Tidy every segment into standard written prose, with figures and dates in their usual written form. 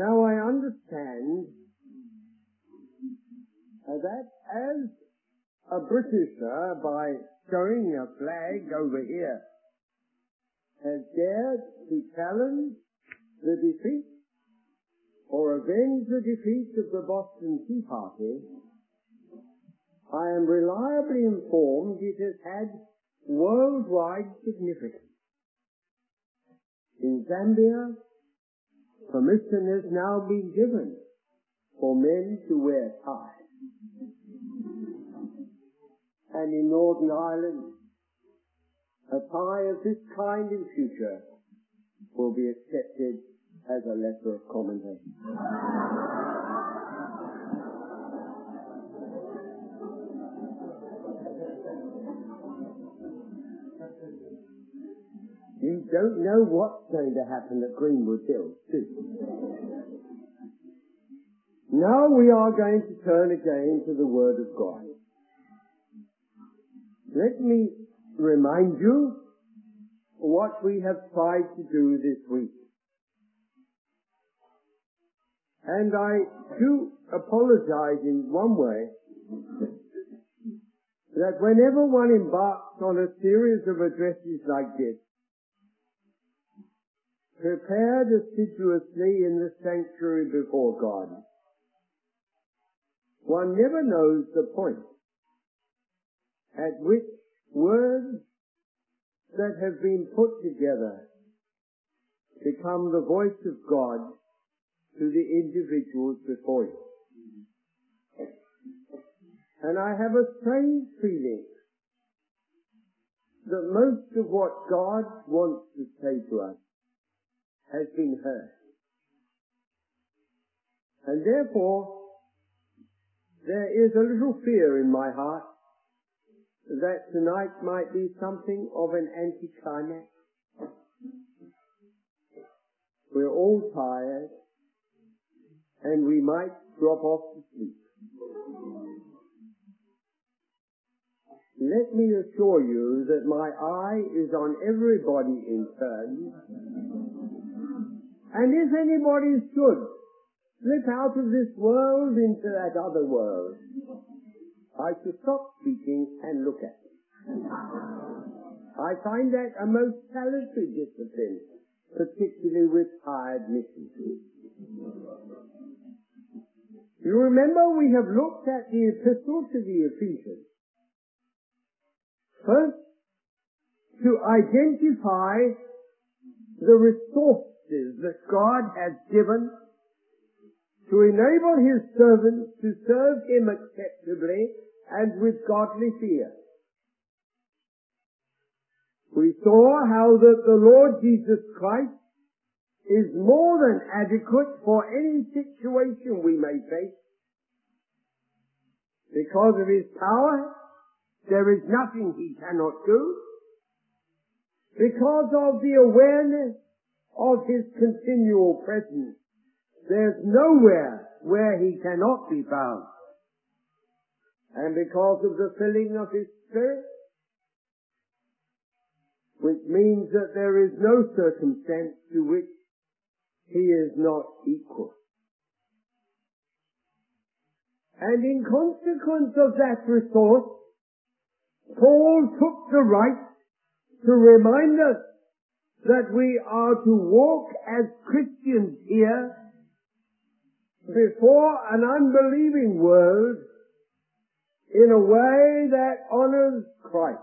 Now I understand that as a Britisher, by showing a flag over here, has dared to challenge the defeat or avenge the defeat of the Boston Tea Party, I am reliably informed it has had worldwide significance. In Zambia, permission has now been given for men to wear ties. And in Northern Ireland, a tie of this kind in future will be accepted as a letter of commendation. You don't know what's going to happen at Greenwood Hills, do you? Now we are going to turn again to the Word of God. Let me remind you what we have tried to do this week. And I do apologize in one way that whenever one embarks on a series of addresses like this, prepared assiduously in the sanctuary before God, one never knows the point at which words that have been put together become the voice of God to the individuals before you. And I have a strange feeling that most of what God wants to say to us has been heard. And therefore, there is a little fear in my heart that tonight might be something of an anticlimax. We're all tired, and we might drop off to sleep. Let me assure you that my eye is on everybody in turn, and if anybody should slip out of this world into that other world, I shall stop speaking and look at them. I find that a most salutary discipline, particularly with tired missionaries. You remember we have looked at the epistle to the Ephesians. First, to identify the resources that God has given to enable His servants to serve Him acceptably and with godly fear. We saw how that the Lord Jesus Christ is more than adequate for any situation we may face. Because of His power, there is nothing He cannot do. Because of the awareness of His continual presence, there's nowhere where He cannot be found. And because of the filling of His Spirit, which means that there is no circumstance to which He is not equal. And in consequence of that resource, Paul took the right to remind us that we are to walk as Christians here before an unbelieving world in a way that honors Christ.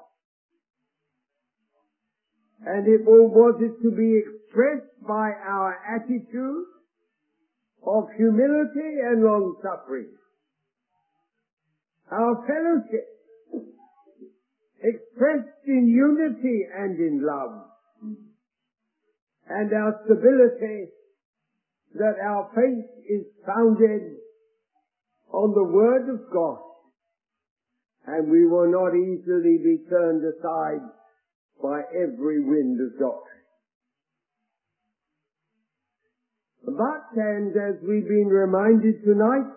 And was it to be expressed by our attitude of humility and long-suffering, our fellowship expressed in unity and in love, and our stability, that our faith is founded on the Word of God, and we will not easily be turned aside by every wind of doctrine. But, and as we've been reminded tonight,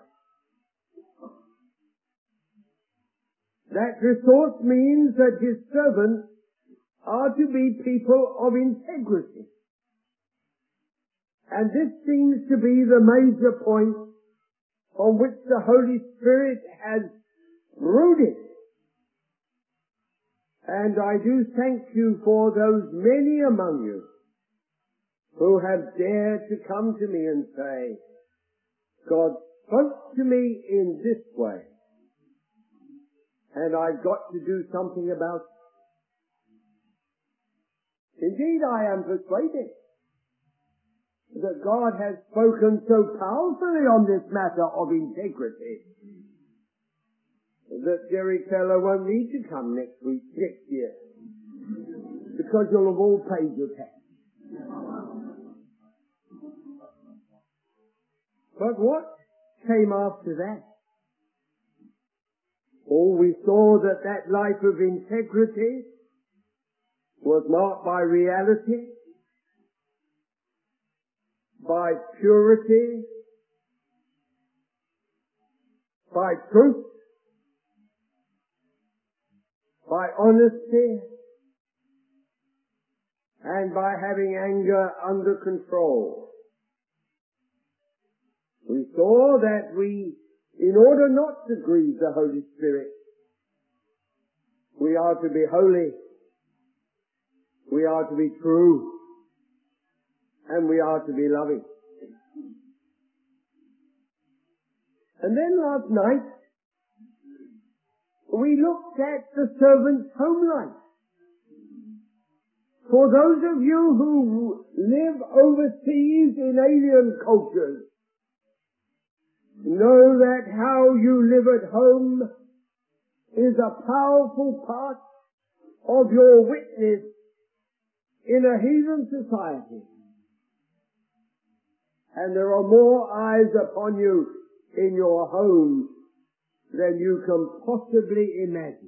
that resource means that His servants are to be people of integrity. And this seems to be the major point on which the Holy Spirit has rooted. And I do thank you for those many among you who have dared to come to me and say, God spoke to me in this way, and I've got to do something about it. Indeed, I am persuaded that God has spoken so powerfully on this matter of integrity that Jerry Keller won't need to come next year, because you'll have all paid your tax. But what came after that? Oh, we saw that that life of integrity was marked by reality, by purity, by truth, by honesty, and by having anger under control. We saw that in order not to grieve the Holy Spirit, we are to be holy, we are to be true, and we are to be loving. And then last night, we looked at the servant's home life. For those of you who live overseas in alien cultures, know that how you live at home is a powerful part of your witness in a heathen society. And there are more eyes upon you in your home than you can possibly imagine.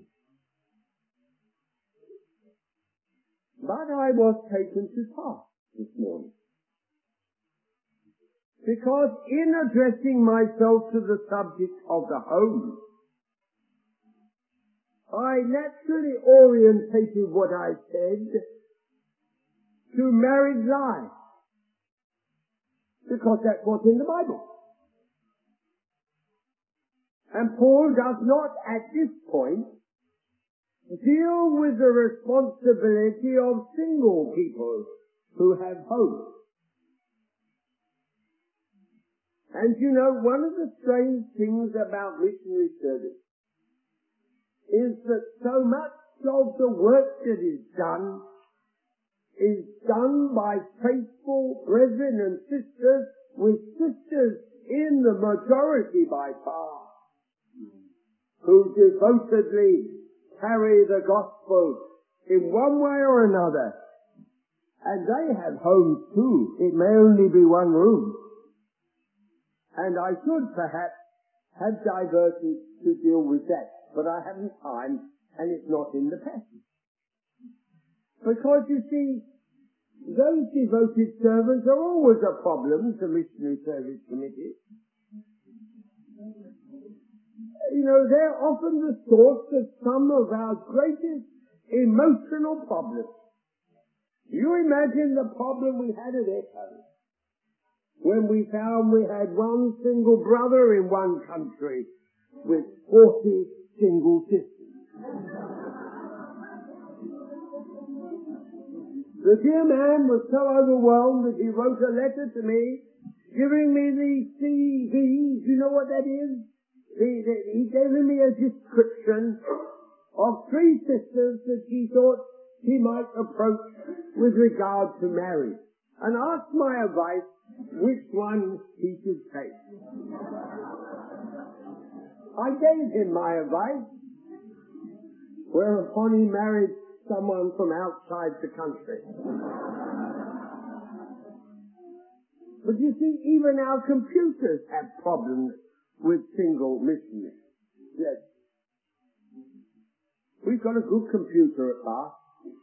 But I was taken to task this morning, because in addressing myself to the subject of the home, I naturally orientated what I said to married life, because that's what's in the Bible. And Paul does not, at this point, deal with the responsibility of single people who have homes. And you know, one of the strange things about missionary service is that so much of the work that is done by faithful brethren and sisters, with sisters in the majority by far, who devotedly carry the gospel in one way or another. And they have homes too. It may only be one room. And I should perhaps have diverted to deal with that, but I haven't time, and it's not in the passage. Because you see, those devoted servants are always a problem to missionary service committees. You know, they're often the source of some of our greatest emotional problems. You imagine the problem we had at Echo, when we found we had one single brother in one country with 40 single sisters. The dear man was so overwhelmed that he wrote a letter to me, giving me the CV. Do you know what that is? He gave me a description of 3 sisters that he thought he might approach with regard to marriage, and asked my advice which one he should take. I gave him my advice, whereupon he married someone from outside the country. But you see, even our computers have problems with single missionaries. Yes. We've got a good computer at last.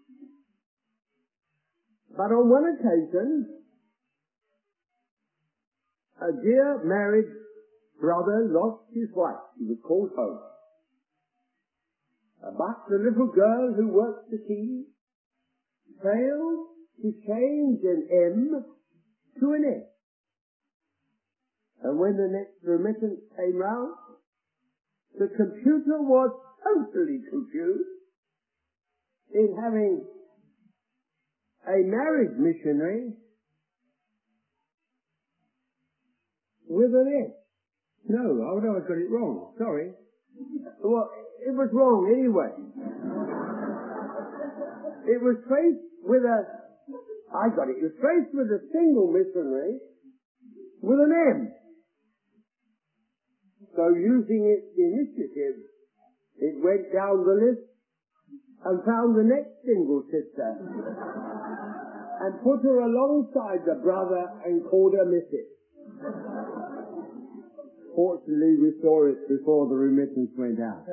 But on one occasion, a dear married brother lost his wife. He was called home. But the little girl who worked the keys failed to change an M to an S. And when the next remittance came round, the computer was totally confused in having a married missionary with an S. No, I got it wrong. Sorry. Well, it was wrong anyway. It was traced with a single missionary with an M. So using its initiative, it went down the list and found the next single sister and put her alongside the brother and called her Mrs. Fortunately, we saw it before the remittance went out.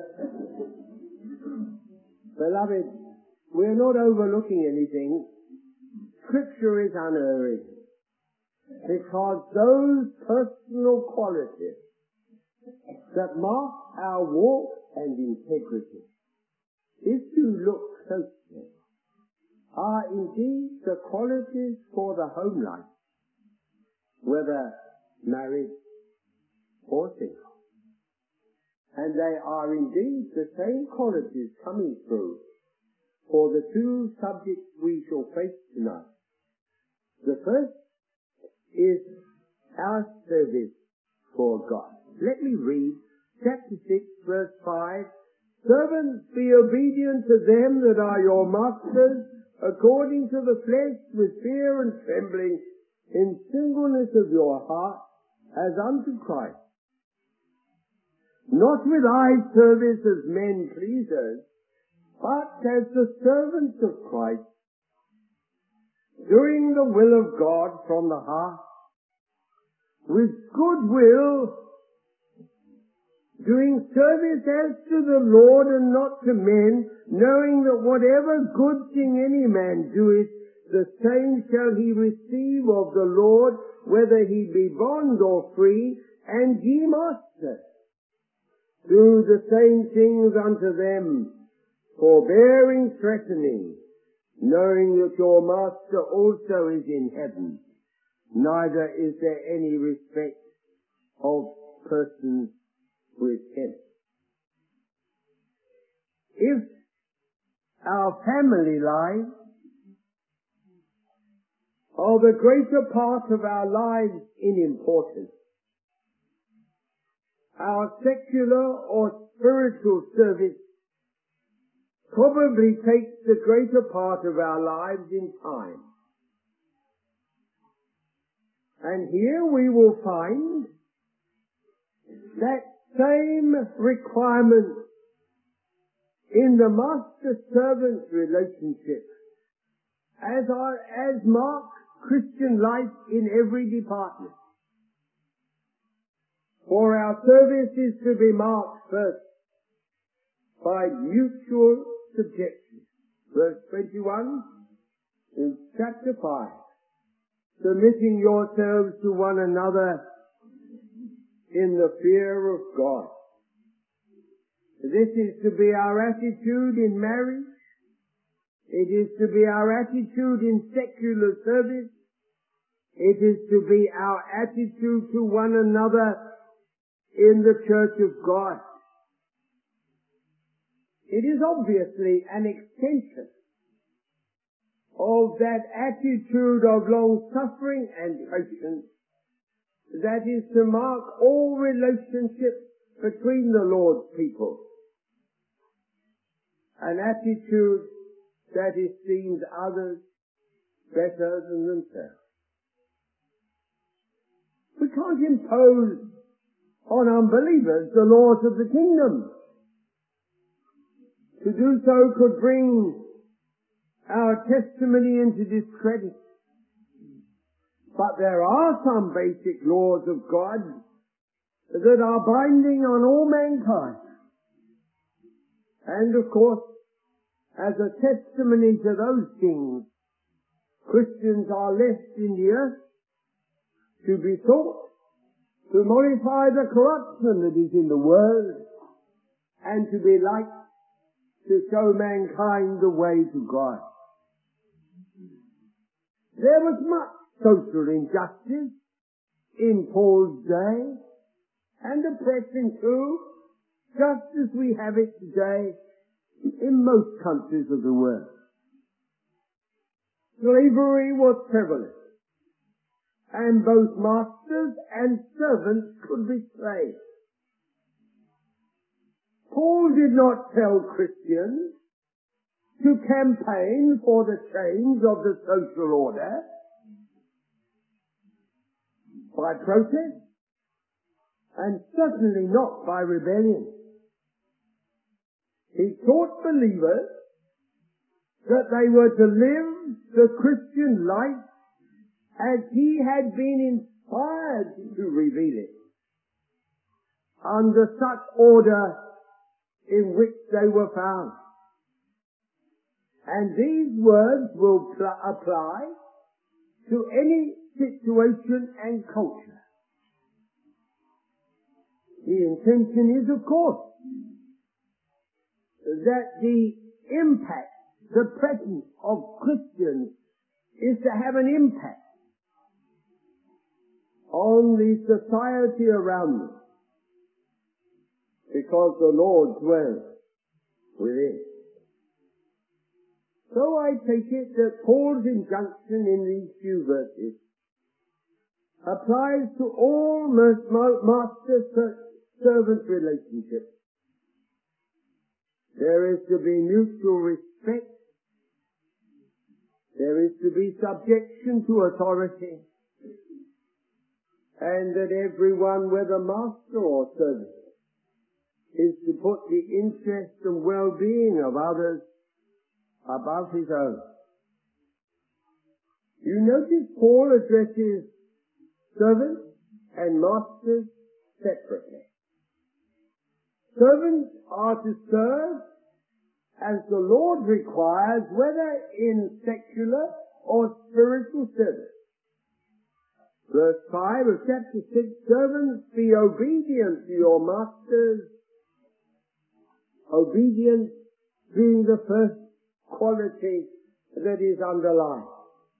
Beloved, we're not overlooking anything. Scripture is unerring, because those personal qualities that mark our walk and integrity, if you look closely, are indeed the qualities for the home life, whether married or single. And they are indeed the same qualities coming through for the two subjects we shall face tonight. The first is our service for God. Let me read chapter 6, verse 5. Servants, be obedient to them that are your masters, according to the flesh, with fear and trembling, in singleness of your heart, as unto Christ. Not with eye service as men pleasers, but as the servants of Christ, doing the will of God from the heart, with good will, doing service as to the Lord and not to men, knowing that whatever good thing any man doeth, the same shall he receive of the Lord, whether he be bond or free, and ye masters, do the same things unto them, forbearing, threatening, knowing that your Master also is in heaven, neither is there any respect of persons with him. If our family lives are the greater part of our lives in importance, our secular or spiritual service probably takes the greater part of our lives in time. And here we will find that same requirement in the master-servant relationship as marks Christian life in every department. For our service is to be marked first by mutual subjection. Verse 21 in chapter 5. Submitting yourselves to one another in the fear of God. This is to be our attitude in marriage. It is to be our attitude in secular service. It is to be our attitude to one another in the church of God. It is obviously an extension of that attitude of long-suffering and patience that is to mark all relationships between the Lord's people. An attitude that esteems others better than themselves. We can't impose on unbelievers the laws of the kingdom. To do so could bring our testimony into discredit. But there are some basic laws of God that are binding on all mankind. And of course, as a testimony to those things, Christians are left in the earth to be taught to modify the corruption that is in the world and to be like to show mankind the way to God. There was much social injustice in Paul's day, and oppression too, just as we have it today in most countries of the world. Slavery was prevalent, and both masters and servants could be slaves. Paul did not tell Christians to campaign for the change of the social order by protest, and certainly not by rebellion. He taught believers that they were to live the Christian life as he had been inspired to reveal it, under such order in which they were found. And these words will apply to any situation and culture. The intention is, of course, that the impact, the presence of Christians is to have an impact on the society around them, because the Lord dwells within. So I take it that Paul's injunction in these few verses applies to all master-servant relationships. There is to be mutual respect. There is to be subjection to authority. And that everyone, whether master or servant, is to put the interest and well-being of others above his own. You notice Paul addresses servants and masters separately. Servants are to serve as the Lord requires, whether in secular or spiritual service. Verse 5 of chapter 6, servants, be obedient to your masters, obedience being the first quality that is underlined.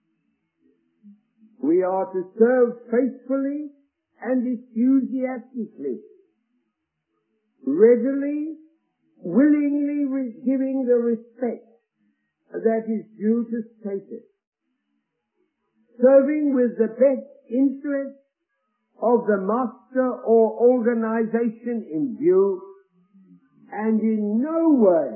We are to serve faithfully and enthusiastically, readily, willingly giving the respect that is due to status, serving with the best interest of the master or organization in view, and in no way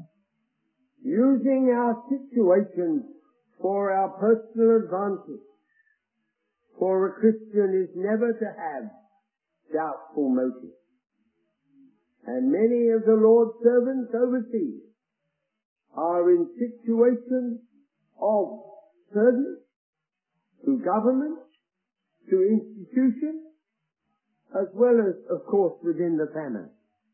using our situation for our personal advantage. For a Christian is never to have doubtful motives. And many of the Lord's servants overseas are in situations of service to government, to institutions, as well as, of course, within the family.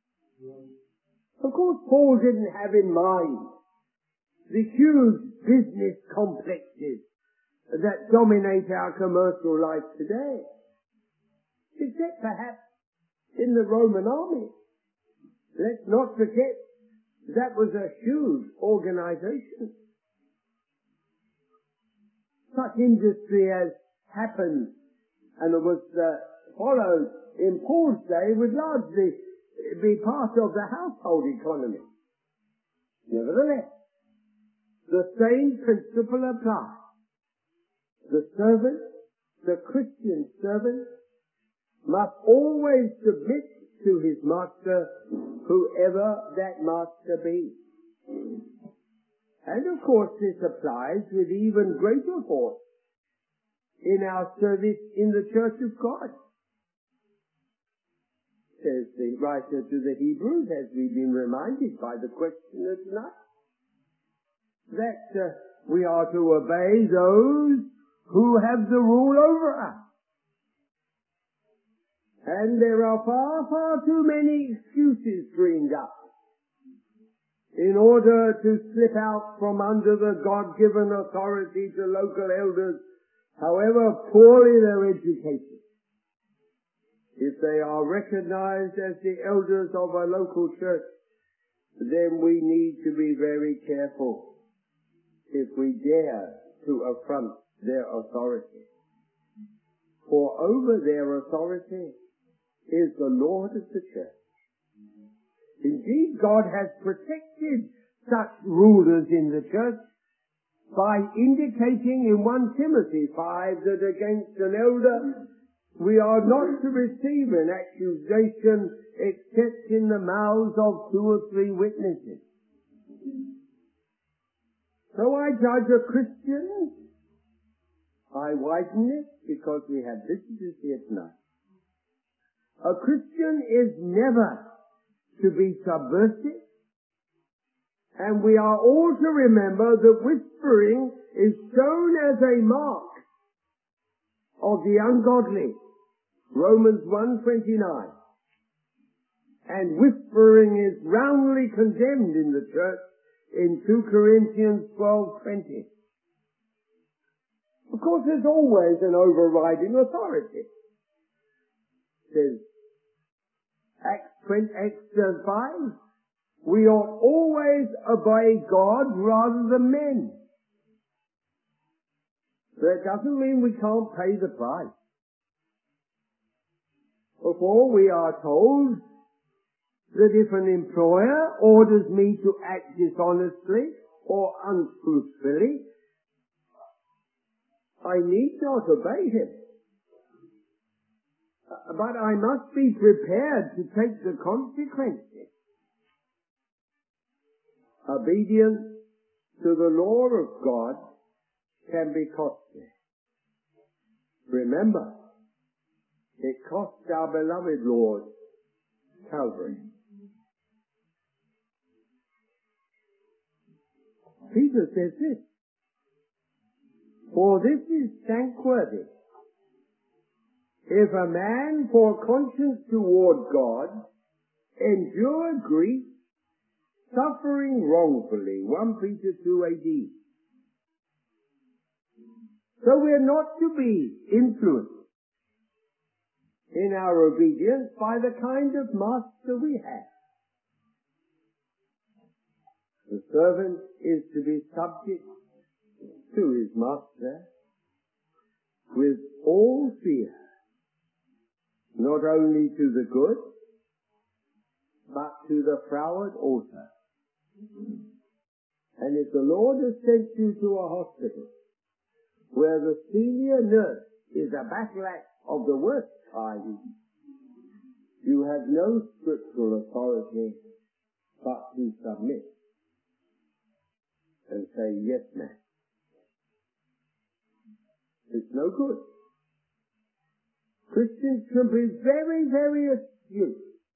Of course, Paul didn't have in mind the huge business complexes that dominate our commercial life today, except perhaps in the Roman army. Let's not forget that was a huge organization. Such industry as happened and it was followed in Paul's day would largely be part of the household economy. Nevertheless, the same principle applies. The servant, the Christian servant, must always submit to his master, whoever that master be. And of course this applies with even greater force in our service in the Church of God. Says the writer to the Hebrews, as we've been reminded by the questioner tonight, that we are to obey those who have the rule over us. And there are far, far too many excuses dreamed up in order to slip out from under the God-given authority to local elders, however poorly they're educated. If they are recognized as the elders of a local church, then we need to be very careful if we dare to affront their authority. for over their authority is the Lord of the church. Indeed, God has protected such rulers in the church by indicating in 1 Timothy 5 that against an elder we are not to receive an accusation except in the mouths of 2 or 3 witnesses. So I judge a Christian, I widen it because we have visitors here tonight. A Christian is never to be subversive, and we are all to remember that whispering is shown as a mark of the ungodly. Romans 1:29. And whispering is roundly condemned in the church in 2 Corinthians 12:20. Of course, there's always an overriding authority. It says, Acts 5, we ought always obey God rather than men. That doesn't mean we can't pay the price. Before we are told that if an employer orders me to act dishonestly or untruthfully, I need not obey him. But I must be prepared to take the consequences. Obedience to the law of God can be costly. Remember, it cost our beloved Lord Calvary. Peter says this, for this is thankworthy, if a man for conscience toward God endure grief, suffering wrongfully. 1 Peter 2 AD. So we're not to be influenced in our obedience by the kind of master we have. The servant is to be subject to his master with all fear, not only to the good, but to the froward also. And if the Lord has sent you to a hospital where the senior nurse is a battle axe of the worst kind, you have no scriptural authority but to submit and say, yes, ma'am. It's no good. Christians can be very, very astute.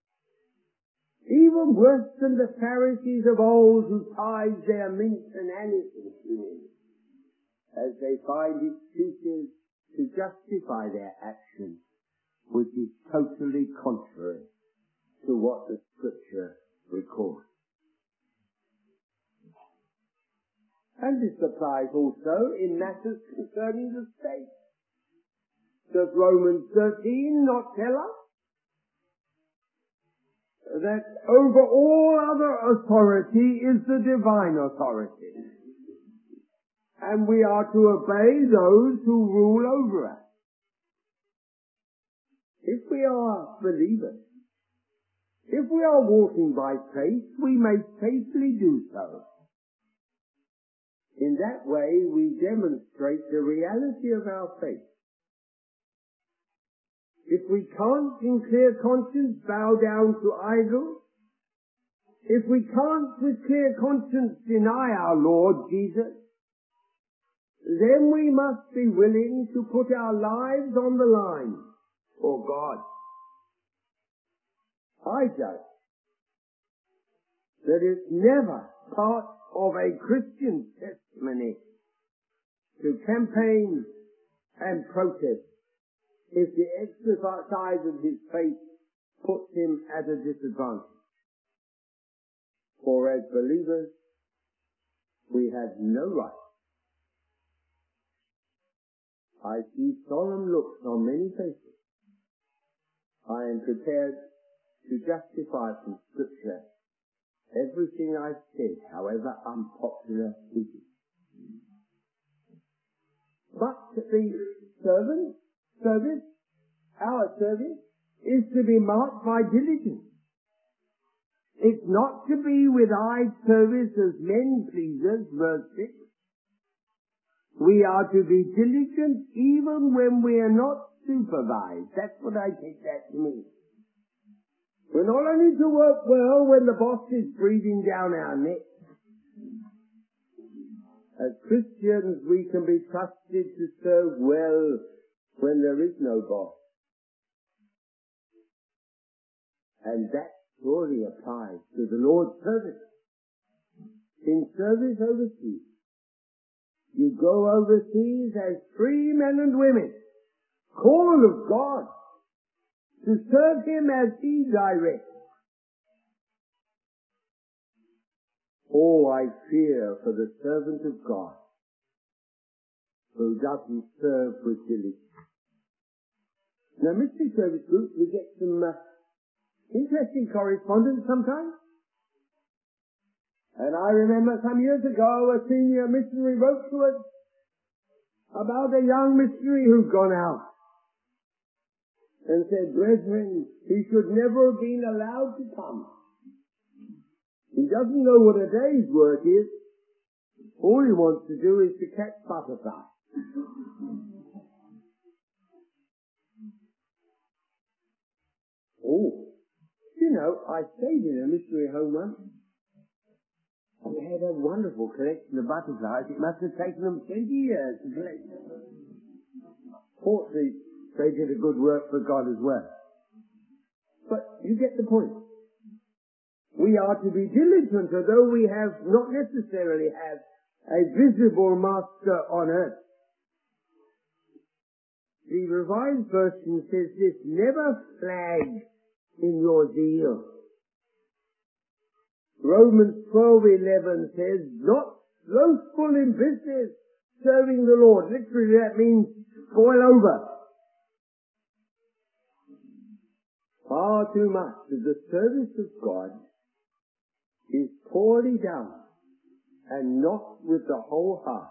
Even worse than the Pharisees of old who tithe their mint and aniseed to him, as they find excuses to justify their action, which is totally contrary to what the Scripture records. And this applies also in matters concerning the state. Does Romans 13 not tell us that over all other authority is the divine authority? And we are to obey those who rule over us. If we are believers, if we are walking by faith, we may safely do so. In that way, we demonstrate the reality of our faith. If we can't, in clear conscience, bow down to idols, if we can't, with clear conscience, deny our Lord Jesus, then we must be willing to put our lives on the line for God. I judge that it's never part of a Christian testimony to campaign and protest if the exercise of his faith puts him at a disadvantage. For as believers, we have no right. I see solemn looks on many faces. I am prepared to justify from Scripture everything I've said, however unpopular it is. But the servant service, our service, is to be marked by diligence. It's not to be with eye service as men pleasers, verse 6. We are to be diligent even when we are not supervised. That's what I take that to mean. We're not only to work well when the boss is breathing down our neck. As Christians, we can be trusted to serve well when there is no boss. And that surely applies to the Lord's service. In service overseas, you go overseas as free men and women, called of God, to serve Him as He directs. Oh, I fear for the servant of God who doesn't serve with diligence. Now, mystery service groups, we get some interesting correspondence sometimes. And I remember some years ago a senior missionary wrote to us about a young missionary who'd gone out and said, "Brethren, he should never have been allowed to come. He doesn't know what a day's work is. All he wants to do is to catch butterflies." Oh, you know, I stayed in a missionary home once. And they had a wonderful collection of butterflies. It must have taken them 20 years to collect them. Fortunately, they did a good work for God as well. But you get the point. We are to be diligent, although we have not necessarily have a visible master on earth. The Revised Version says this: never flag in your zeal. Romans 12:11 says, not slothful in business, serving the Lord. Literally that means boil over. Far too much of the service of God is poorly done and not with the whole heart.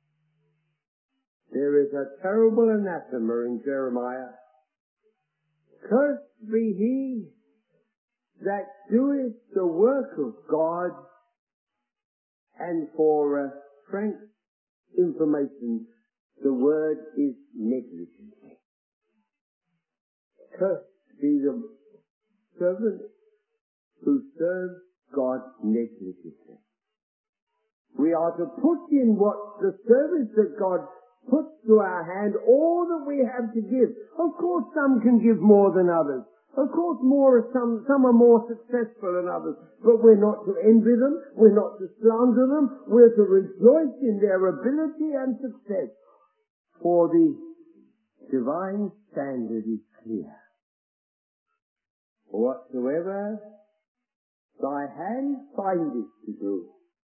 There is a terrible anathema in Jeremiah. Cursed be he that doeth the work of God. And for frank information, the word is negligent. Cursed be the servant who serves God negligently. We are to put in what the service that God puts to our hand, all that we have to give. Of course, some can give more than others. Of course, some are more successful than others. But we're not to envy them. We're not to slander them. We're to rejoice in their ability and success. For the divine standard is clear. Whatsoever thy hand findeth to do,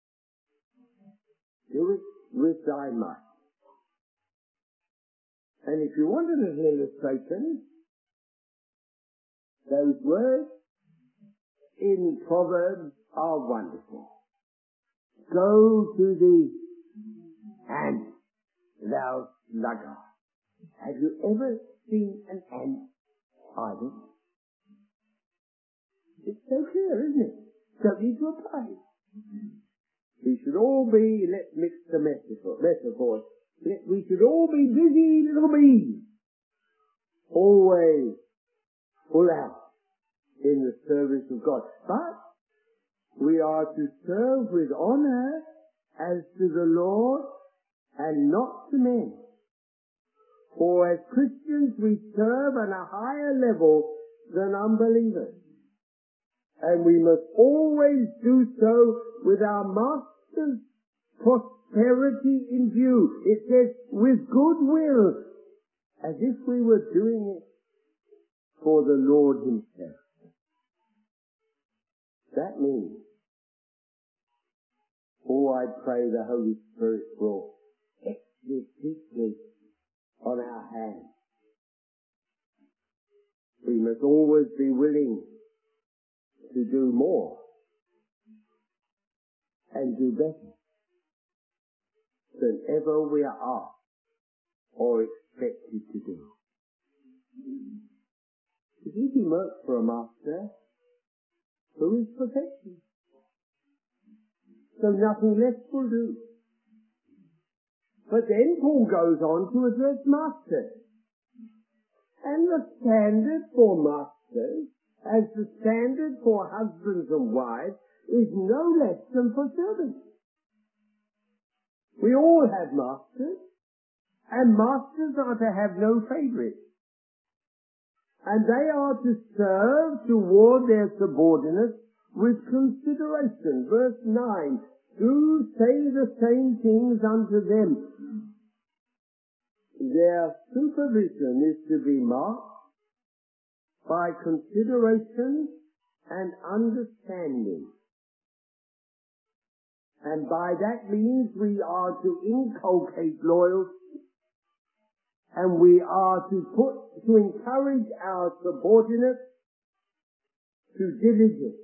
do it with thy might. And if you want a little illustration, those words in Proverbs are wonderful. Go to the ant, thou sluggard. Have you ever seen an ant idle? It's so clear, isn't it? Don't need to apply. We should all be, let's mix the metaphors. We should all be busy little bees, always full out in the service of God. But we are to serve with honor as to the Lord and not to men. For as Christians we serve on a higher level than unbelievers. And we must always do so with our Master's prosperity in view. It says, with good will, as if we were doing it for the Lord Himself. That means, I pray the Holy Spirit will etch this deeply on our hands. We must always be willing to do more and do better than ever we are asked or expected to do. work for a master who is perfection. So nothing less will do. But then Paul goes on to address masters. And the standard for masters, as the standard for husbands and wives, is no less than for servants. We all have masters, and masters are to have no favourites. And they are to serve toward their subordinates with consideration. Verse 9, do say the same things unto them. Their supervision is to be marked by consideration and understanding. And by that means we are to inculcate loyalty, and we are to encourage our subordinates to diligence.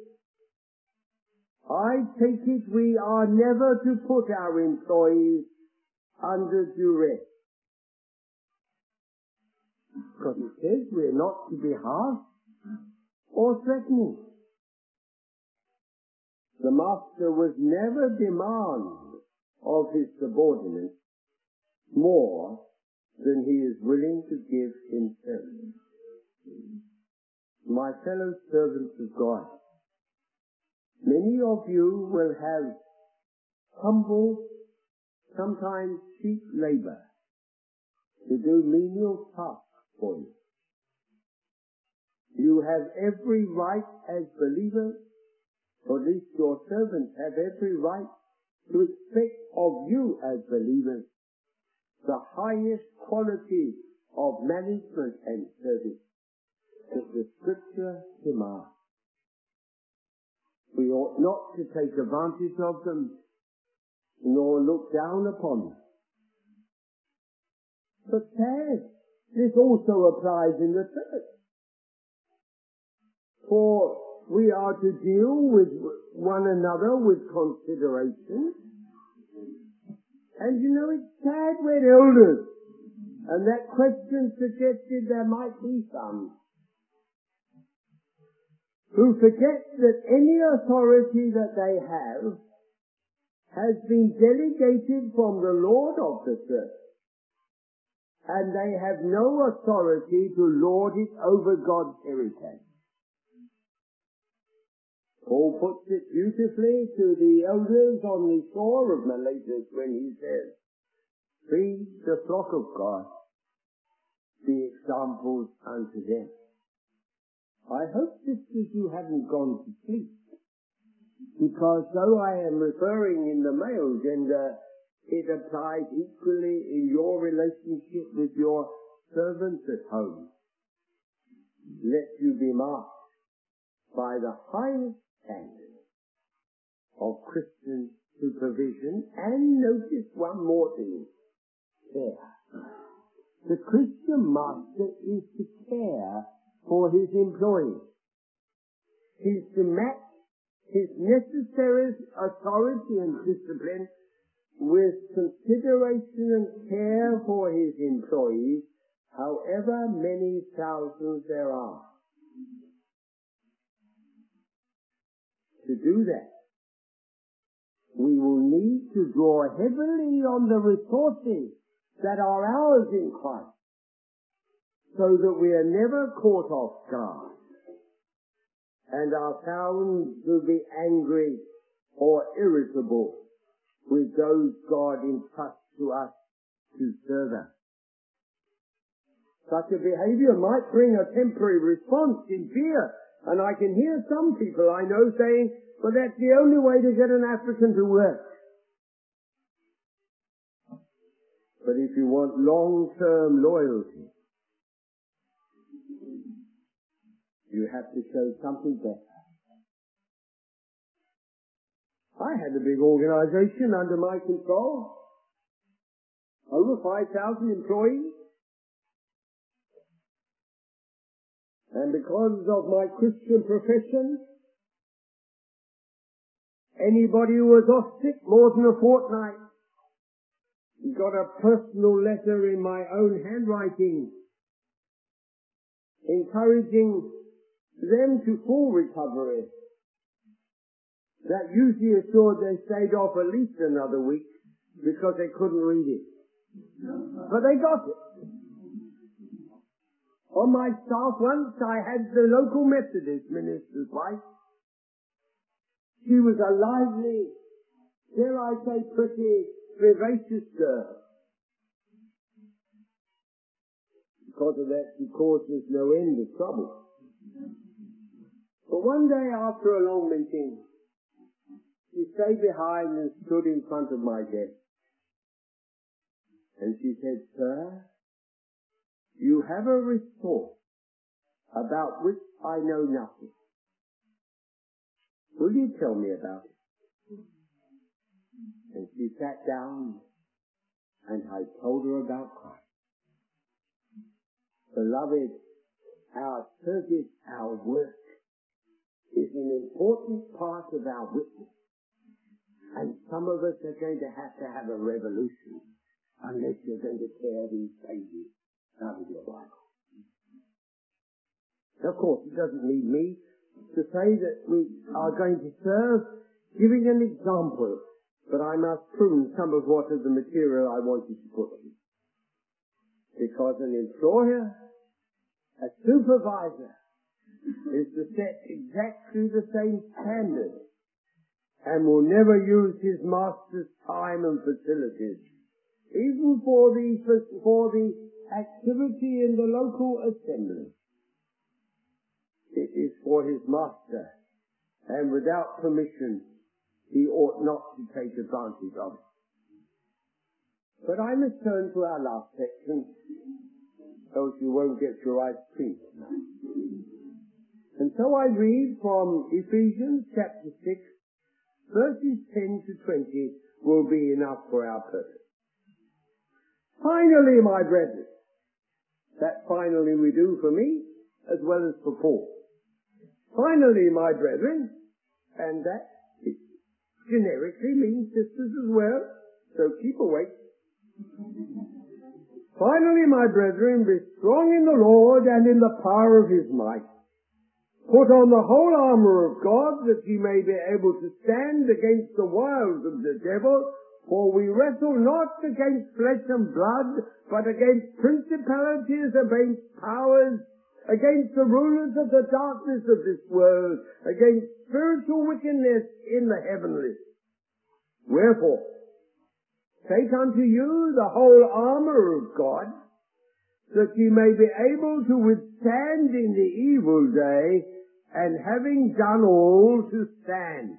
I take it we are never to put our employees under duress. Because it says we're not to be harsh or threatening. The master was never demand of his subordinates more than he is willing to give himself. My fellow servants of God, many of you will have humble, sometimes cheap labor to do menial tasks for you. You have every right as believers, or at least your servants have every right to expect of you as believers the highest quality of management and service that the Scripture demands. We ought not to take advantage of them, nor look down upon them. But sad, this also applies in the church. For we are to deal with one another with consideration. And you know, it's sad when elders, and that question suggested there might be some, who forget that any authority that they have has been delegated from the Lord of the church, and they have no authority to lord it over God's heritage. Paul puts it beautifully to the elders on the shore of Miletus when he says, feed the flock of God, be examples unto them. I hope, sisters, you haven't gone to sleep, because though I am referring in the male gender, it applies equally in your relationship with your servants at home. Let you be marked by the highest standard of Christian supervision, and notice one more thing, care. The Christian master is to care for his employees. He's to match his necessary authority and discipline with consideration and care for his employees, however many thousands there are. To do that, we will need to draw heavily on the resources that are ours in Christ, so that we are never caught off guard and are found to be angry or irritable with those God entrusts to us to serve us. Such a behavior might bring a temporary response in fear, and I can hear some people I know saying, well, that's the only way to get an African to work. But if you want long-term loyalty, you have to show something better. I had a big organization under my control, over 5,000 employees. And because of my Christian profession, anybody who was off sick more than a fortnight got a personal letter in my own handwriting encouraging them to full recovery. That usually assured they stayed off at least another week because they couldn't read it. But they got it. On my staff once I had the local Methodist minister's wife. She was a lively, dare I say, pretty vivacious girl. Because of that, she caused us no end of trouble. But one day after a long meeting, she stayed behind and stood in front of my desk. And she said, "Sir, you have a retort about which I know nothing. Will you tell me about it?" And she sat down, and I told her about Christ. Beloved, our service, our work, is an important part of our witness. And some of us are going to have a revolution unless you're going to tear these pages out of your Bible. Of course, it doesn't need me to say that we are going to serve giving an example, but I must prune some of what of the material I wanted to put in. Because an employer, a supervisor, is to set exactly the same standard and will never use his master's time and facilities, even for the activity in the local assembly. It is for his master, and without permission, he ought not to take advantage of it. But I must turn to our last section, else you won't get your ice cream tonight. And so I read from Ephesians chapter 6, verses 10 to 20 will be enough for our purpose. Finally, my brethren, that finally we do for me as well as for Paul. Finally, my brethren, and that generically means sisters as well, so keep awake. Finally, my brethren, be strong in the Lord and in the power of his might. Put on the whole armor of God, that ye may be able to stand against the wiles of the devil. For we wrestle not against flesh and blood, but against principalities, against powers, against the rulers of the darkness of this world, against spiritual wickedness in the heavenlies. Wherefore, take unto you the whole armor of God, that ye may be able to withstand in the evil day, and having done all, to stand.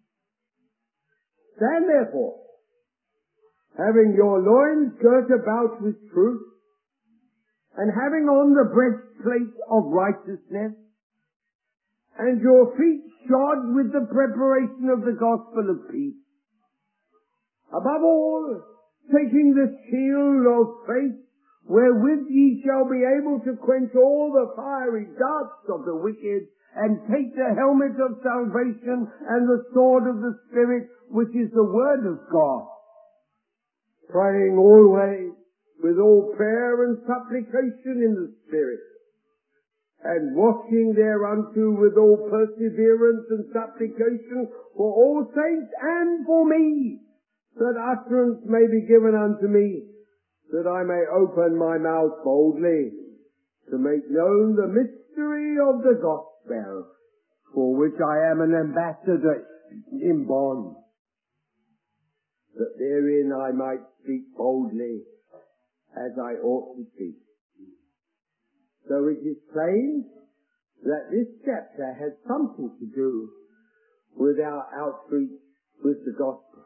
Stand therefore, having your loins girt about with truth, and having on the breastplate of righteousness, and your feet shod with the preparation of the gospel of peace. Above all, taking the shield of faith, wherewith ye shall be able to quench all the fiery darts of the wicked, and take the helmet of salvation and the sword of the Spirit, which is the word of God. Praying always with all prayer and supplication in the Spirit, and watching thereunto with all perseverance and supplication for all saints and for me, that utterance may be given unto me, that I may open my mouth boldly to make known the mystery of the gospel, for which I am an ambassador in bonds, that therein I might speak boldly as I ought to speak. So it is plain that this chapter has something to do with our outreach with the gospel.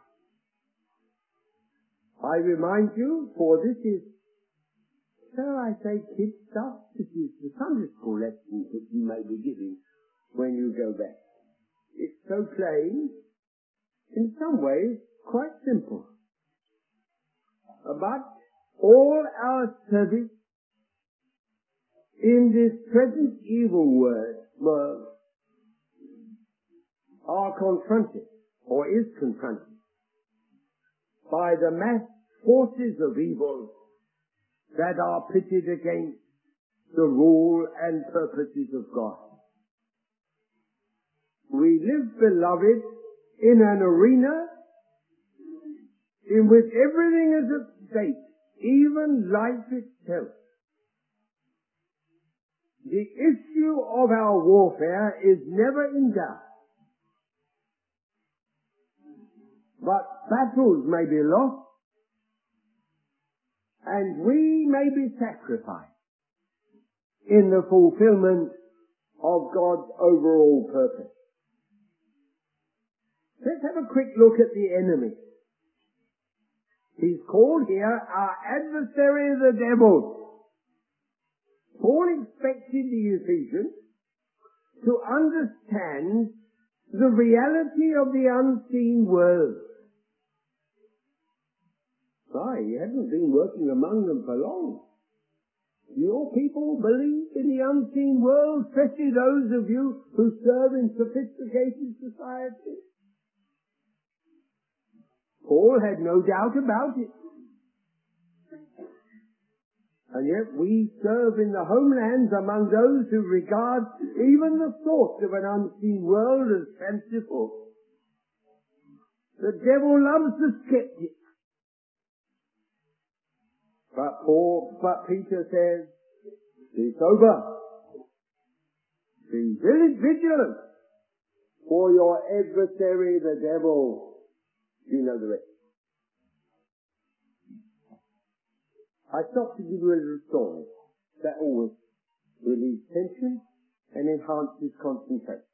I remind you, for this is, shall I say, kid stuff? This is the Sunday school lessons that you may be giving when you go back. It's so plain, in some ways quite simple. But all our service in this present evil world are confronted, or is confronted, by the mass forces of evil that are pitted against the rule and purposes of God. We live, beloved, in an arena in which everything is at stake, even life itself. The issue of our warfare is never in doubt. But battles may be lost, and we may be sacrificed in the fulfillment of God's overall purpose. Let's have a quick look at the enemy. He's called here our adversary, the devil. Paul expected the Ephesians to understand the reality of the unseen world. Why, he hadn't been working among them for long. Your people believe in the unseen world, especially those of you who serve in sophisticated society. Paul had no doubt about it. And yet we serve in the homelands among those who regard even the thought of an unseen world as fanciful. The devil loves the skeptic. But Peter says, be sober, be vigilant, for your adversary, the devil, you know the rest. I stopped to give you a little story that always relieves tension and enhances concentration.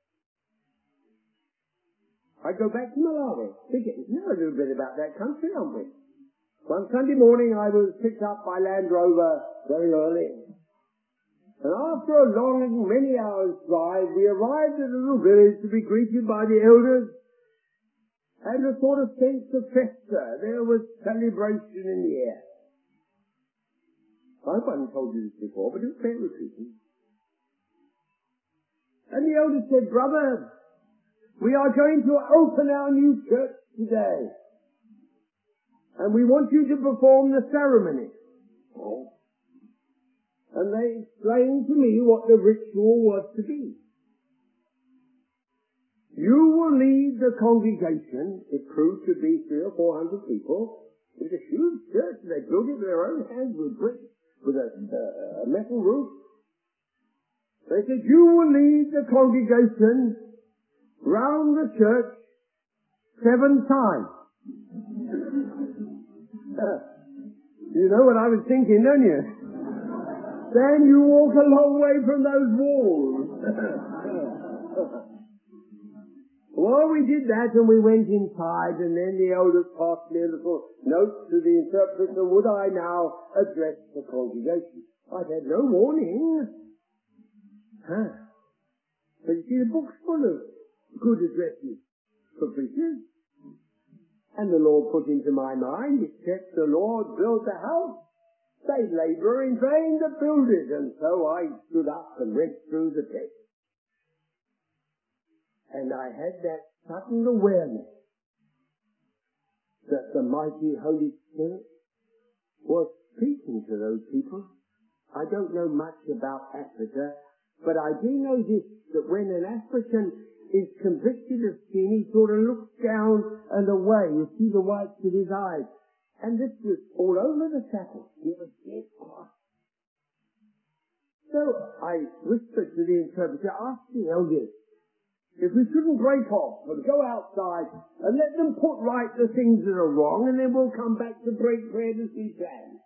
I go back to Malawi. We know a little bit about that country, don't we? One Sunday morning I was picked up by Land Rover very early. And after a long and many hours drive, we arrived at a little village to be greeted by the elders and a sort of sense of festa. There was celebration in the air. I haven't told you this before, but it was fair repeating. And the elders said, brother, we are going to open our new church today. And we want you to perform the ceremony. Oh. And they explained to me what the ritual was to be. You will lead the congregation. It proved to be 300 or 400 people. It was a huge church. They built it with their own hands with bricks, with a metal roof. They said, you will lead the congregation round the church 7 times. You know what I was thinking, don't you? Then you walk a long way from those walls. Well, we did that and we went inside, and then the elders passed me a little note to the interpreter, would I now address the congregation? I'd had no warning. But you see, the book's full of good addresses for preachers. And the Lord put into my mind, except the Lord build the house, they labour in vain that build it. And so I stood up and went through the text. And I had that sudden awareness that the mighty Holy Spirit was speaking to those people. I don't know much about Africa, but I do know this, that when an African is convicted of sin, he sort of looks down and away. You see the whites of his eyes. And this was all over the chapel. He was dead quiet. So I whispered to the interpreter, ask the elders if we shouldn't break off and go outside and let them put right the things that are wrong, and then we'll come back to break bread as we planned.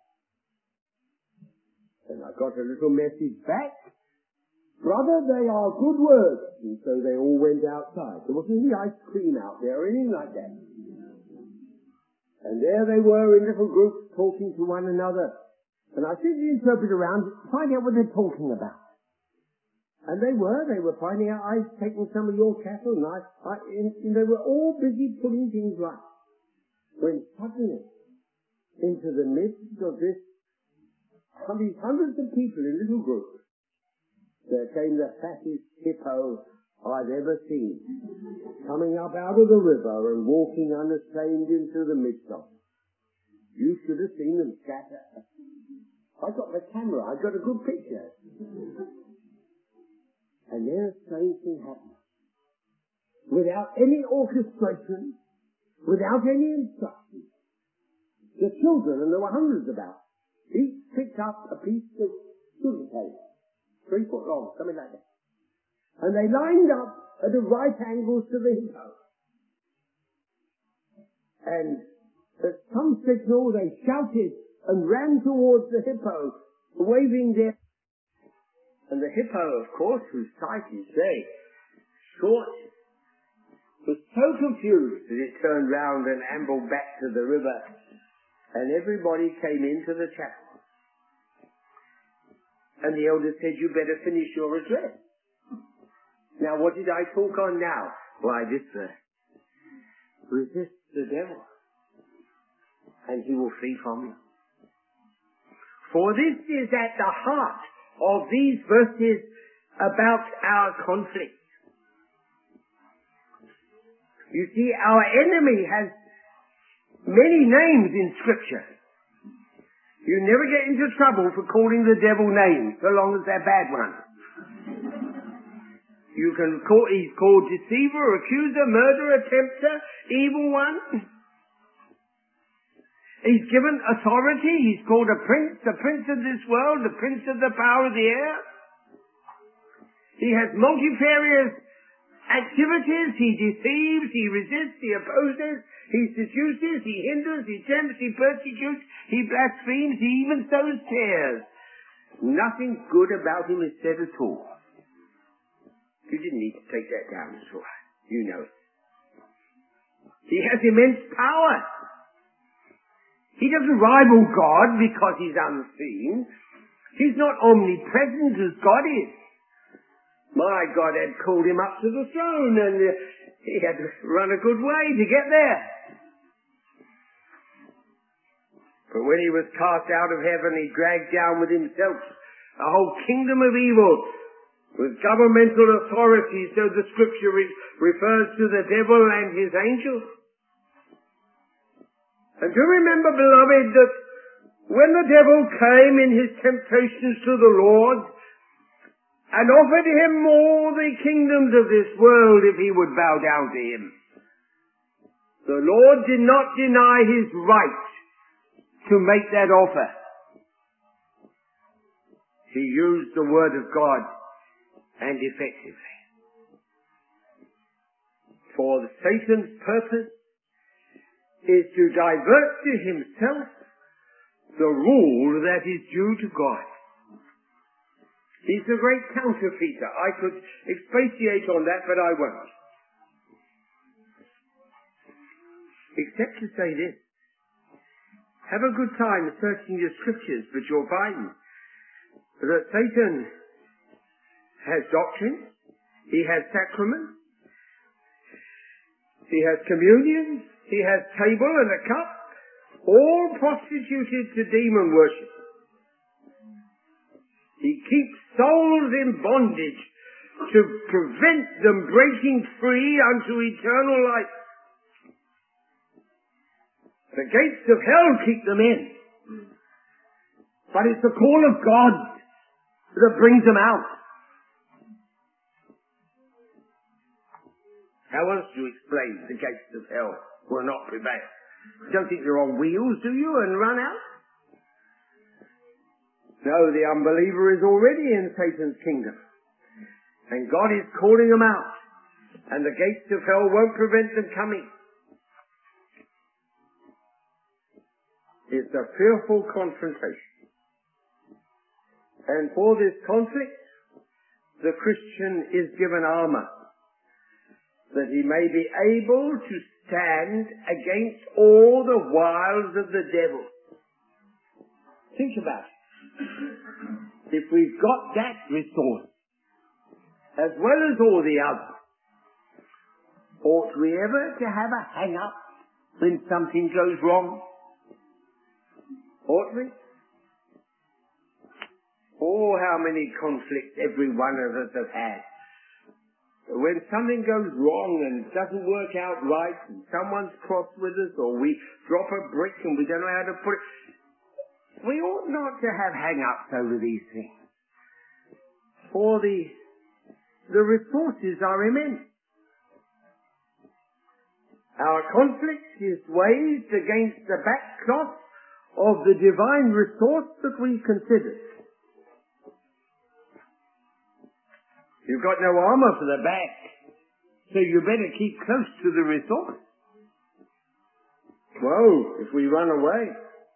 And I got a little message back. Brother, they are good words. And so they all went outside. There wasn't any ice cream out there or anything like that. And there they were in little groups talking to one another. And I sent the interpreter around to find out what they're talking about. And they were finding out I've taken some of your cattle, and they were all busy putting things right. When suddenly, into the midst of this, these hundreds of people in little groups, there came the fattest hippo I've ever seen, coming up out of the river and walking unashamed into the midst of them. You should have seen them scatter. I got the camera, I got a good picture. And then a strange thing happened. without any orchestration, without any instruction. The children, and there were hundreds about, each picked up a piece of sugarcane, 3 foot long, something like that. And they lined up at the right angles to the hippo. And at some signal they shouted and ran towards the hippo, waving their... And the hippo, of course, whose sight is very short, was so confused that it turned round and ambled back to the river, and everybody came into the chapel. And the elder said, "You better finish your address." Now, what did I talk on now? Why, this, resist the devil, and he will flee from you. For this is at the heart of these verses about our conflict. You see, our enemy has many names in Scripture. You never get into trouble for calling the devil names, so long as they're bad ones. He's called deceiver, accuser, murderer, tempter, evil one. He's given authority. He's called a prince of this world, the prince of the power of the air. He has multifarious activities. He deceives, he resists, he opposes, he seduces, he hinders, he tempts, he persecutes, he blasphemes, he even sows tares. Nothing good about him is said at all. You didn't need to take that down, so you know it. He has immense power. He doesn't rival God because he's unseen. He's not omnipresent as God is. My God had called him up to the throne, and he had to run a good way to get there. But when he was cast out of heaven, he dragged down with himself a whole kingdom of evil with governmental authority, so the Scripture refers to the devil and his angels. And do remember, beloved, that when the devil came in his temptations to the Lord and offered him all the kingdoms of this world if he would bow down to him, the Lord did not deny his right to make that offer. He used the word of God, and effectively. For Satan's purpose is to divert to himself the rule that is due to God. He's a great counterfeiter. I could expatiate on that, but I won't. Except to say this. Have a good time searching your Scriptures, but you'll find that Satan has doctrine, he has sacraments, he has communion, he has table and a cup, all prostituted to demon worship. He keeps souls in bondage to prevent them breaking free unto eternal life. The gates of hell keep them in. But it's the call of God that brings them out. How else do you explain the gates of hell will not prevail? You don't think they're on wheels, do you, and run out? No, the unbeliever is already in Satan's kingdom. And God is calling them out. And the gates of hell won't prevent them coming. It's a fearful confrontation. And for this conflict, the Christian is given armor, that he may be able to stand against all the wiles of the devil. Think about it. If we've got that resource, as well as all the others, ought we ever to have a hang-up when something goes wrong? Ought we? Oh, how many conflicts every one of us have had. When something goes wrong and doesn't work out right, and someone's cross with us, or we drop a brick and we don't know how to put it, we ought not to have hang-ups over these things. For the resources are immense. Our conflict is waged against the backdrop of the divine resource that we considered. You've got no armor for the back, so you better keep close to the resource. Woe if we run away.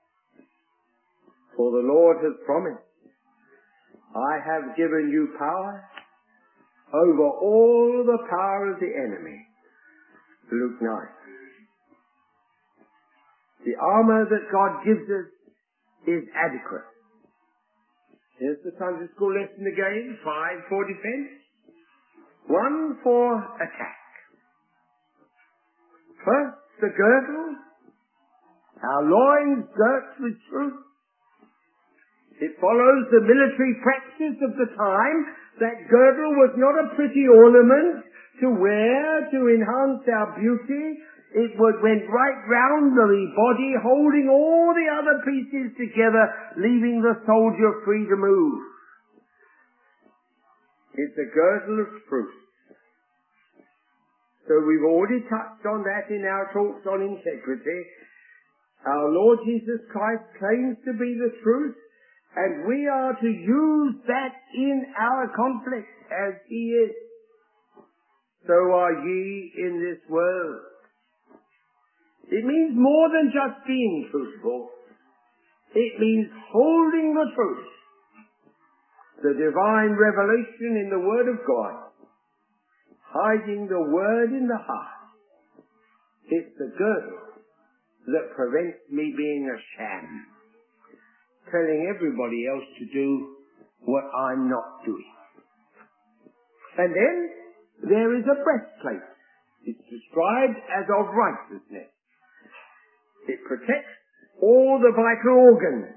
For the Lord has promised, I have given you power over all the power of the enemy. Luke 9. The armor that God gives us is adequate. Here's the Sunday school lesson again. 5 for defense, 1 for attack. First, the girdle, our loins girt with truth. It follows the military practice of the time. That girdle was not a pretty ornament to wear to enhance our beauty. It went right round the body, holding all the other pieces together, leaving the soldier free to move. It's a girdle of truth. So we've already touched on that in our talks on integrity. Our Lord Jesus Christ claims to be the truth, and we are to use that in our conflict as He is. So are ye in this world. It means more than just being truthful. It means holding the truth, the divine revelation in the Word of God, hiding the Word in the heart. It's the girdle that prevents me being a sham, telling everybody else to do what I'm not doing. And then there is a breastplate. It's described as of righteousness. It protects all the vital organs.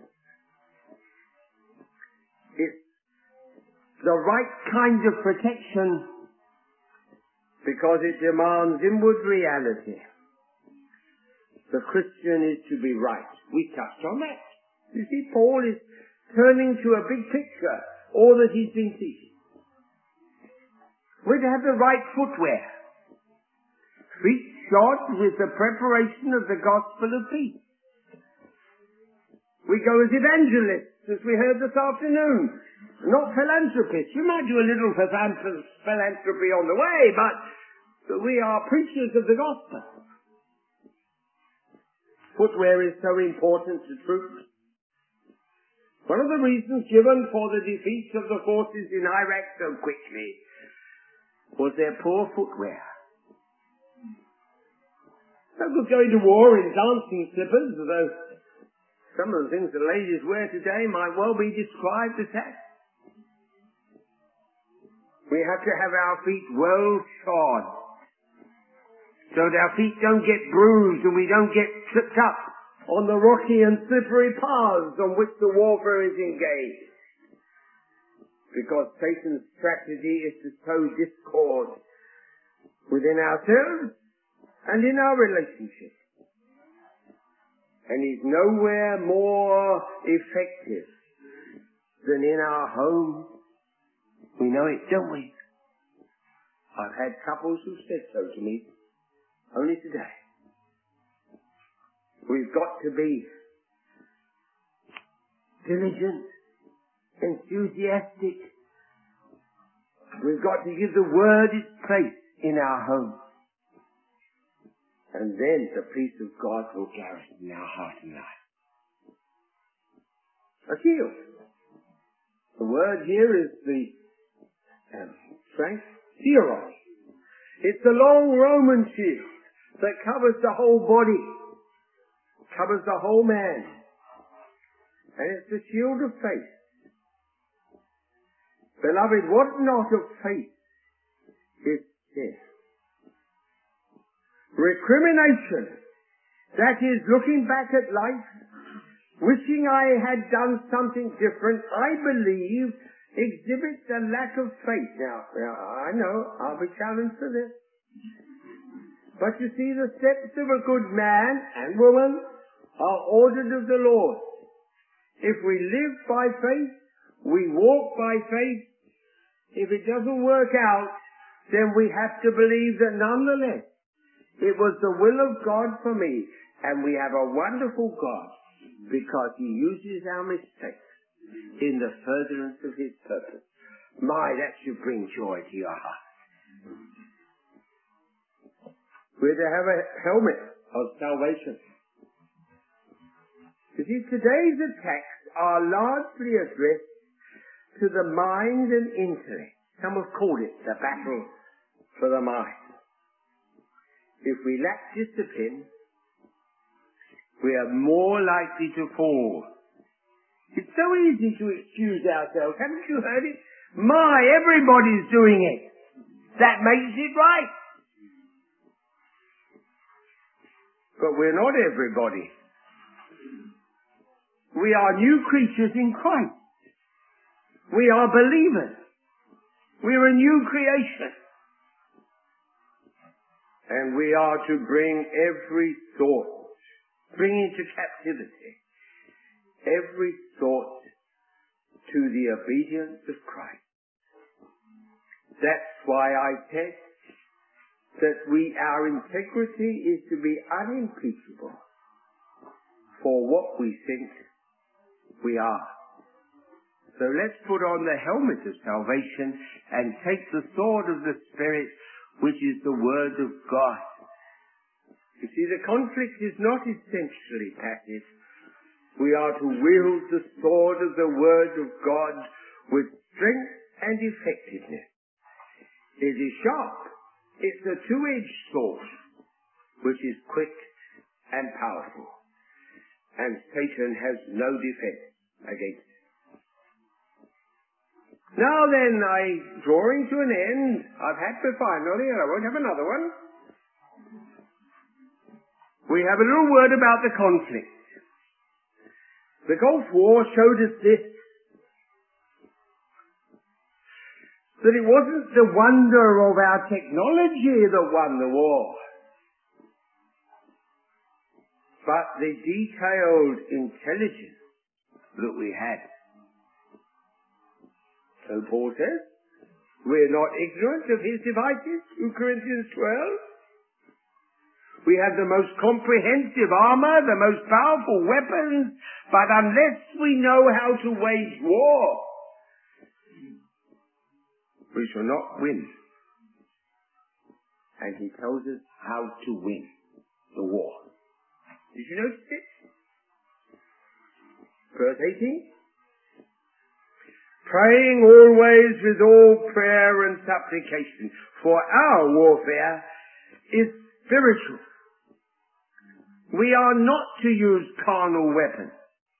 It's the right kind of protection because it demands inward reality. The Christian is to be right. We touched on that. You see, Paul is turning to a big picture, all that he's been teaching. We're to have the right footwear. Feet shod with the preparation of the gospel of peace. We go as evangelists, as we heard this afternoon, not philanthropists. You might do a little philanthropy on the way, but we are preachers of the gospel. Footwear is so important to troops. One of the reasons given for the defeat of the forces in Iraq so quickly was their poor footwear. No good going to war in dancing slippers, although some of the things the ladies wear today might well be described as that. We have to have our feet well shod, so that our feet don't get bruised and we don't get tripped up on the rocky and slippery paths on which the warfare is engaged. Because Satan's strategy is to sow discord within ourselves and in our relationships. And he's nowhere more effective than in our home. We know it, don't we? I've had couples who said so to me only today. We've got to be diligent, enthusiastic. We've got to give the Word its place in our home. And then the peace of God will garrison our heart and life. A shield. The word here is the strength, theoros. It's the long Roman shield that covers the whole body, covers the whole man. And it's the shield of faith. Beloved, what not of faith is sin? Recrimination, that is looking back at life, wishing I had done something different, I believe exhibits a lack of faith. Now, I know, I'll be challenged for this. But you see, the steps of a good man and woman are ordered of the Lord. If we live by faith, we walk by faith. If it doesn't work out, then we have to believe that nonetheless, It was the will of God for me. And we have a wonderful God because He uses our mistakes in the furtherance of His purpose. My, that should bring joy to your heart. We're to have a helmet of salvation. You see, today's attacks are largely addressed to the mind and intellect. Some have called it the battle for the mind. If we lack discipline, we are more likely to fall. It's so easy to excuse ourselves. Haven't you heard it? My, everybody's doing it. That makes it right. But we're not everybody. We are new creatures in Christ. We are believers. We're a new creation. And we are to bring every thought, bring into captivity, every thought to the obedience of Christ. That's why I said that our integrity is to be unimpeachable for what we think we are. So let's put on the helmet of salvation and take the sword of the Spirit, which is the Word of God. You see, the conflict is not essentially passive. We are to wield the sword of the Word of God with strength and effectiveness. It is sharp. It's a two-edged sword, which is quick and powerful. And Satan has no defense against it. Now then, drawing to an end, I've had the finally, and I won't have another one. We have a little word about the conflict. The Gulf War showed us this, that it wasn't the wonder of our technology that won the war, but the detailed intelligence that we had. So Paul says, we're not ignorant of his devices, 2 Corinthians 12. We have the most comprehensive armor, the most powerful weapons, but unless we know how to wage war, we shall not win. And he tells us how to win the war. Did you notice it? Verse 18. Praying always with all prayer and supplication, for our warfare is spiritual. We are not to use carnal weapons.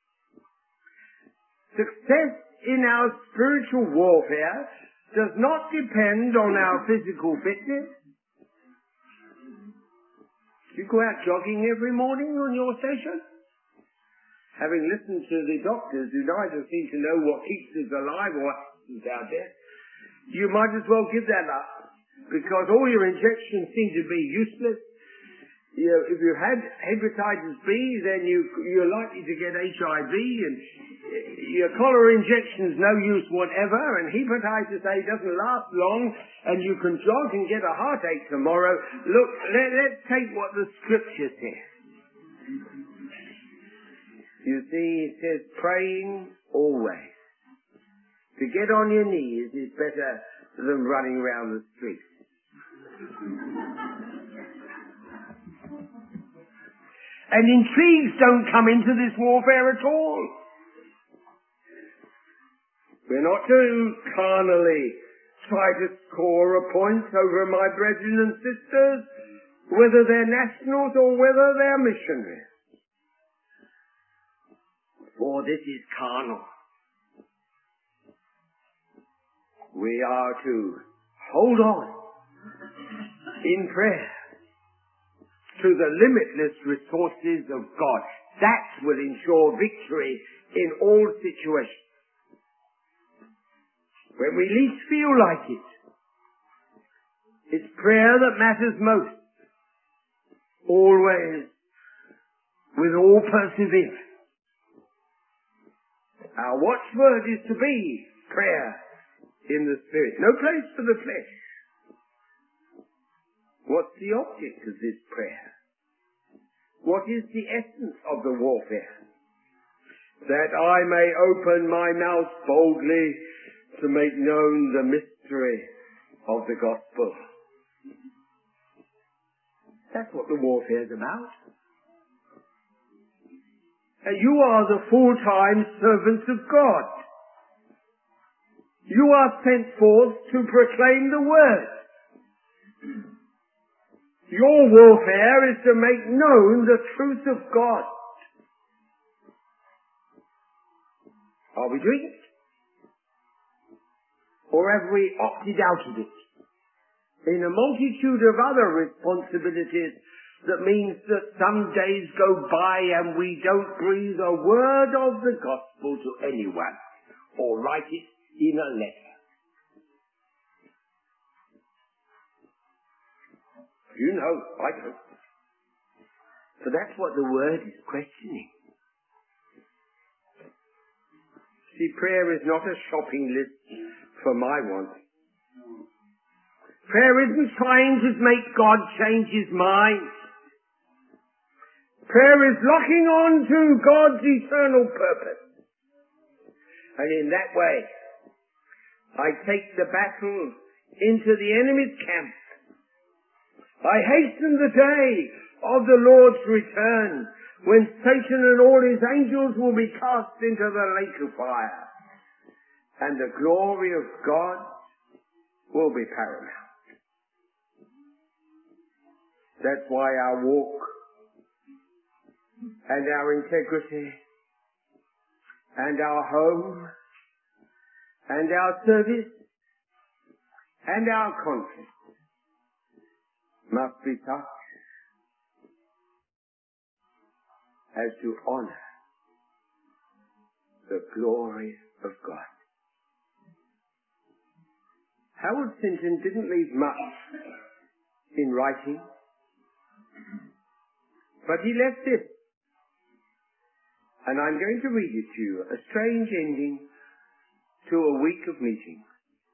Success in our spiritual warfare does not depend on our physical fitness. Do you go out jogging every morning on your station? Having listened to the doctors who neither seem to know what keeps us alive or happens out there, you might as well give that up, because all your injections seem to be useless. You know, if you had hepatitis B, then you're likely to get HIV, and your cholera injection's no use whatever, and hepatitis A doesn't last long, and you can jog and get a heartache tomorrow. Look, let's take what the Scripture says. You see, it says praying always. To get on your knees is better than running around the street. And intrigues don't come into this warfare at all. We're not to carnally try to score a point over my brethren and sisters, whether they're nationals or whether they're missionaries. For this is carnal. We are to hold on in prayer to the limitless resources of God. That will ensure victory in all situations. When we least feel like it, it's prayer that matters most. Always, with all perseverance. Our watchword is to be prayer in the Spirit. No place for the flesh. What's the object of this prayer? What is the essence of the warfare? That I may open my mouth boldly to make known the mystery of the gospel. That's what the warfare is about. And you are the full-time servants of God. You are sent forth to proclaim the word. Your warfare is to make known the truth of God. Are we doing it? Or have we opted out of it? In a multitude of other responsibilities, that means that some days go by and we don't breathe a word of the gospel to anyone, or write it in a letter. You know, I don't. So that's what the word is questioning. See, prayer is not a shopping list for my wants. Prayer isn't trying to make God change his mind. Prayer is locking on to God's eternal purpose. And in that way, I take the battle into the enemy's camp. I hasten the day of the Lord's return, when Satan and all his angels will be cast into the lake of fire, and the glory of God will be paramount. That's why our walk and our integrity and our home and our service and our conscience must be such as to honor the glory of God. Howard Sinton didn't leave much in writing, but he left this, and I'm going to read it to you, a strange ending to a week of meetings,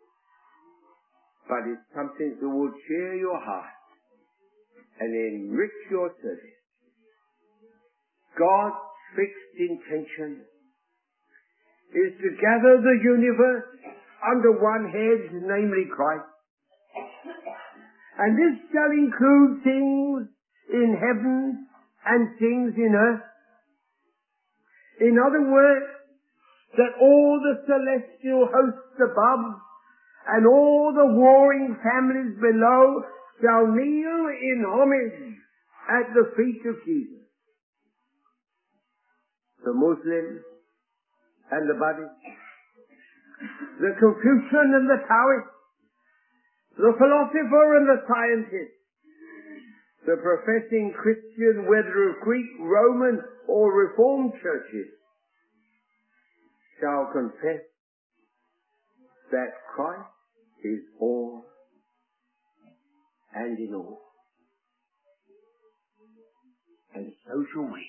but it's something that will cheer your heart and enrich your service. God's fixed intention is to gather the universe under one head, namely Christ. And this shall include things in heaven and things in earth. In other words, that all the celestial hosts above and all the warring families below shall kneel in homage at the feet of Jesus. The Muslim and the Buddhist, the Confucian and the Taoist, the philosopher and the scientist, the professing Christian, whether of Greek, Roman, or Reformed churches, shall confess that Christ is all and in all. And so shall we.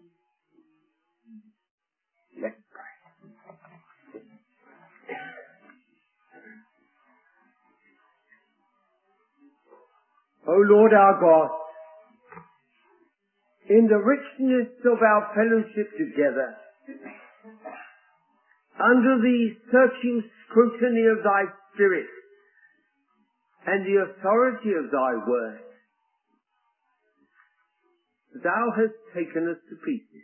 Let's pray. O Lord our God, in the richness of our fellowship together, under the searching scrutiny of thy Spirit and the authority of thy word, thou hast taken us to pieces.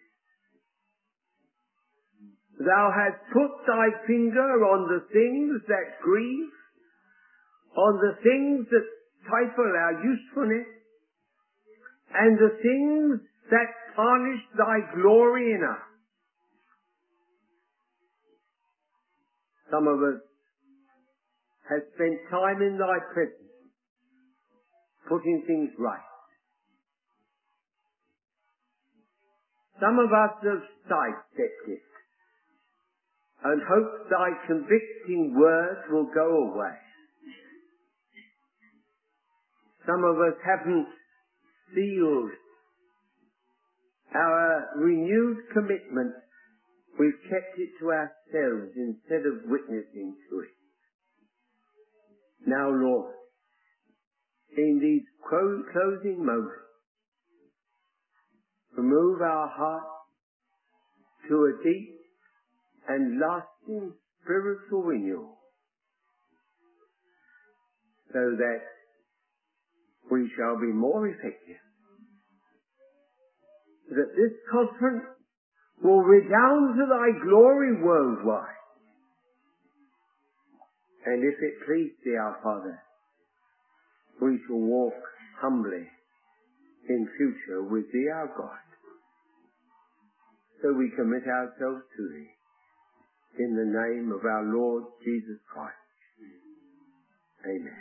Thou hast put thy finger on the things that grieve, on the things that stifle our usefulness, and the things that tarnish thy glory in us. Some of us have spent time in thy presence, putting things right. Some of us have sidestepped it, and hope thy convicting word will go away. Some of us haven't sealed our renewed commitment. We've kept it to ourselves instead of witnessing to it. Now, Lord, in these closing moments to move our hearts to a deep and lasting spiritual renewal, so that we shall be more effective, that this conference will redound to thy glory worldwide. And if it please thee, our Father, we shall walk humbly in future with thee, our God. So we commit ourselves to thee in the name of our Lord Jesus Christ. Amen.